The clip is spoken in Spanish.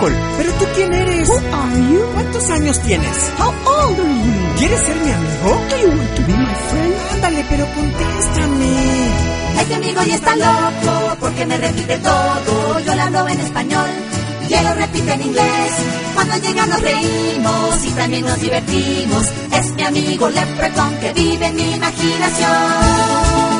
Nicole, ¿pero tú quién eres? Who are you? ¿Cuántos años tienes? How old are you? ¿Quieres ser mi amigo? Do you want to be my friend? Ándale, pero contéstame. Este amigo ya está loco porque me repite todo. Yo le hablo en español y él lo repite en inglés. Cuando llega nos reímos y también nos divertimos. Es mi amigo Leprechaun que vive en mi imaginación.